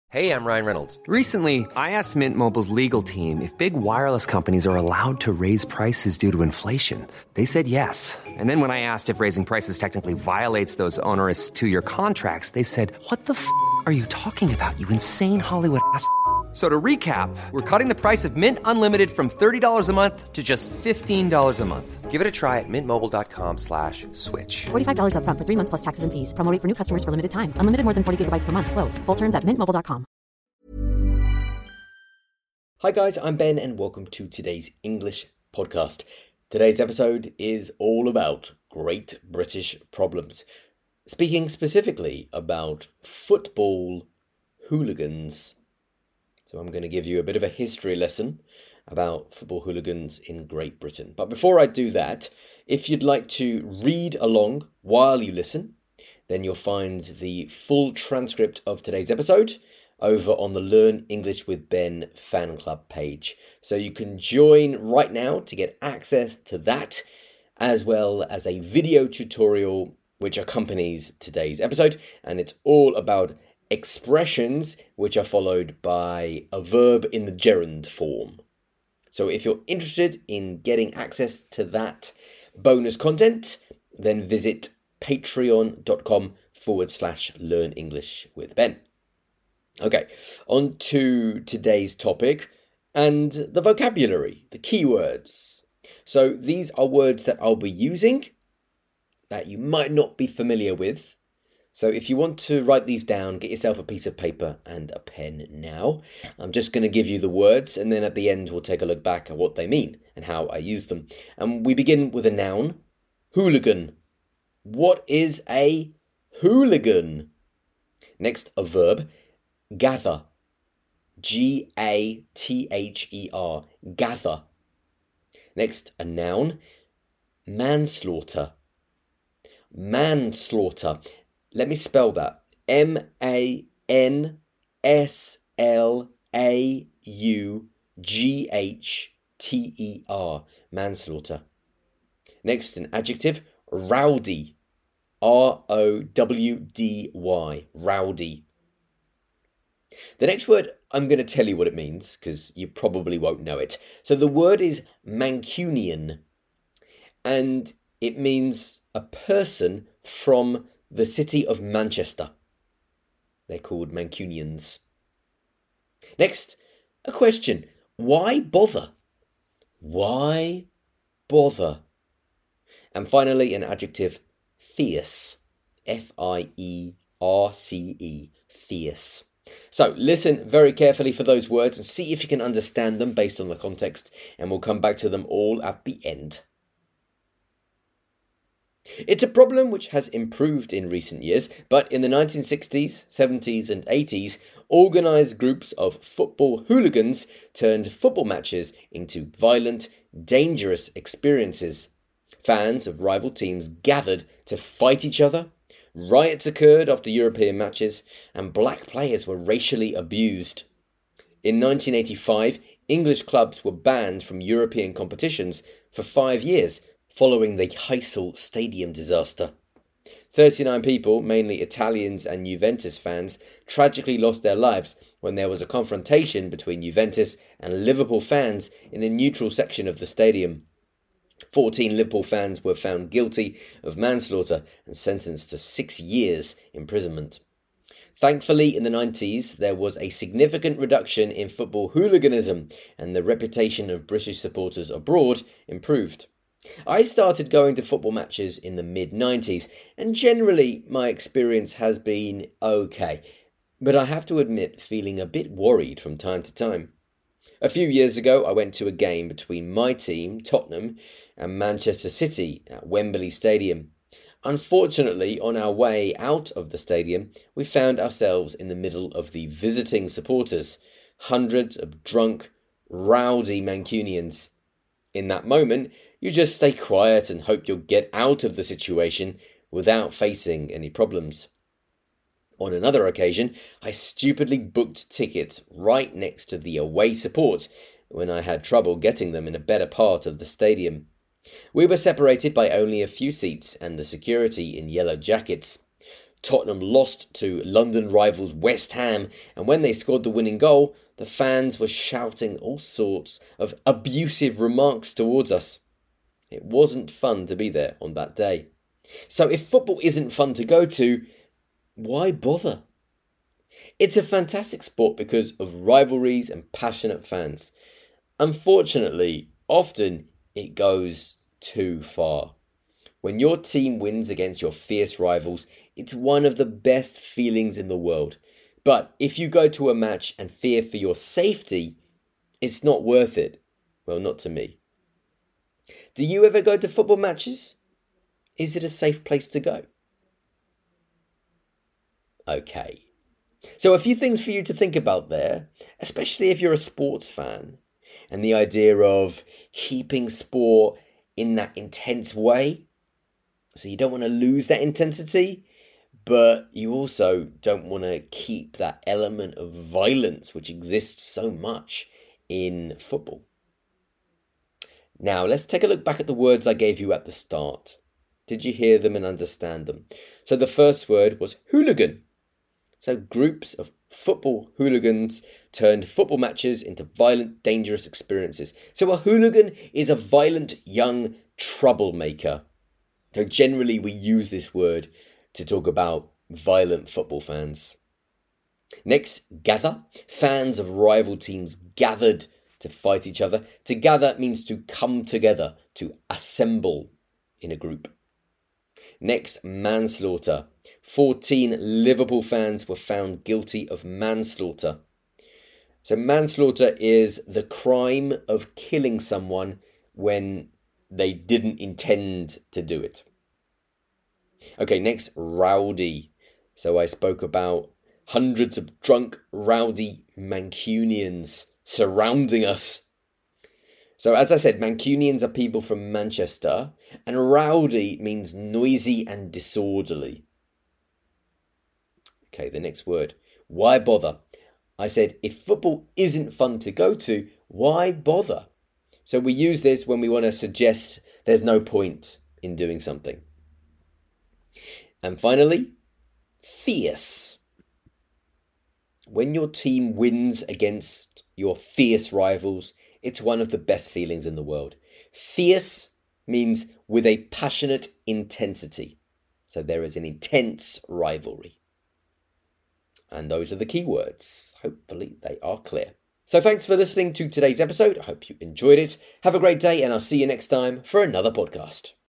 Hey, I'm Ryan Reynolds. Recently, I asked Mint Mobile's legal team if big wireless companies are allowed to raise prices due to inflation. They said yes. And then when I asked if raising prices technically violates those onerous two-year contracts, they said, "What the f*** are you talking about, you insane Hollywood ass?" So to recap, we're cutting the price of Mint Unlimited from $30 a month to just $15 a month. Give it a try at mintmobile.com/switch. $45 up front for 3 months plus taxes and fees. Promo rate for new customers for limited time. Unlimited more than 40 gigabytes per month. Slows full terms at mintmobile.com. Hi guys, I'm Ben and welcome to today's English podcast. Today's episode is all about Great British Problems. Speaking specifically about football hooligans. So I'm going to give you a bit of a history lesson about football hooligans in Great Britain. But before I do that, if you'd like to read along while you listen, then you'll find the full transcript of today's episode over on the Learn English with Ben fan club page. So you can join right now to get access to that, as well as a video tutorial which accompanies today's episode. And it's all about expressions which are followed by a verb in the gerund form. So if you're interested in getting access to that bonus content, then visit patreon.com/learn English with Ben. Okay, on to today's topic and the vocabulary, the keywords. So these are words that I'll be using that you might not be familiar with. So if you want to write these down, get yourself a piece of paper and a pen now. I'm just going to give you the words and then at the end we'll take a look back at what they mean and how I use them. And we begin with a noun, hooligan. What is a hooligan? Next, a verb, gather. Gather, gather. Next, a noun, manslaughter. Manslaughter. Let me spell that. manslaughter. Manslaughter. Next, an adjective, rowdy. rowdy. Rowdy. The next word, I'm going to tell you what it means because you probably won't know it. So the word is Mancunian, and it means a person from the city of Manchester. They're called Mancunians. Next, a question. Why bother? Why bother? And finally, an adjective, fierce. F-I-E-R-C-E. Fierce. So listen very carefully for those words and see if you can understand them based on the context, and we'll come back to them all at the end. It's a problem which has improved in recent years, but in the 1960s, 70s and 80s, organised groups of football hooligans turned football matches into violent, dangerous experiences. Fans of rival teams gathered to fight each other, riots occurred after European matches, and black players were racially abused. In 1985, English clubs were banned from European competitions for 5 years, following the Heysel Stadium disaster. 39 people, mainly Italians and Juventus fans, tragically lost their lives when there was a confrontation between Juventus and Liverpool fans in a neutral section of the stadium. 14 Liverpool fans were found guilty of manslaughter and sentenced to 6 years imprisonment. Thankfully, in the 90s, there was a significant reduction in football hooliganism, and the reputation of British supporters abroad improved. I started going to football matches in the mid-90s, and generally my experience has been okay, but I have to admit feeling a bit worried from time to time. A few years ago, I went to a game between my team, Tottenham, and Manchester City at Wembley Stadium. Unfortunately, on our way out of the stadium, we found ourselves in the middle of the visiting supporters, hundreds of drunk, rowdy Mancunians. In that moment, you just stay quiet and hope you'll get out of the situation without facing any problems. On another occasion, I stupidly booked tickets right next to the away support when I had trouble getting them in a better part of the stadium. We were separated by only a few seats and the security in yellow jackets. Tottenham lost to London rivals West Ham, and when they scored the winning goal, the fans were shouting all sorts of abusive remarks towards us. It wasn't fun to be there on that day. So if football isn't fun to go to, why bother? It's a fantastic sport because of rivalries and passionate fans. Unfortunately, often it goes too far. When your team wins against your fierce rivals, it's one of the best feelings in the world. But if you go to a match and fear for your safety, it's not worth it. Well, not to me. Do you ever go to football matches? Is it a safe place to go? Okay. So a few things for you to think about there, especially if you're a sports fan, and the idea of keeping sport in that intense way. So you don't want to lose that intensity, but you also don't want to keep that element of violence which exists so much in football. Now, let's take a look back at the words I gave you at the start. Did you hear them and understand them? So the first word was hooligan. So groups of football hooligans turned football matches into violent, dangerous experiences. So a hooligan is a violent young troublemaker. So generally we use this word to talk about violent football fans. Next, gather. Fans of rival teams gathered to fight each other. To gather means to come together, to assemble in a group. Next, manslaughter. 14 Liverpool fans were found guilty of manslaughter. So manslaughter is the crime of killing someone when they didn't intend to do it. Okay, next, rowdy. So I spoke about hundreds of drunk, rowdy Mancunians surrounding us. So as I said, Mancunians are people from Manchester, and rowdy means noisy and disorderly. Okay, the next word. Why bother? I said, if football isn't fun to go to, why bother? So we use this when we want to suggest there's no point in doing something. And finally, fierce. When your team wins against your fierce rivals, it's one of the best feelings in the world. Fierce means with a passionate intensity. So there is an intense rivalry. And those are the key words. Hopefully they are clear. So thanks for listening to today's episode. I hope you enjoyed it. Have a great day, and I'll see you next time for another podcast.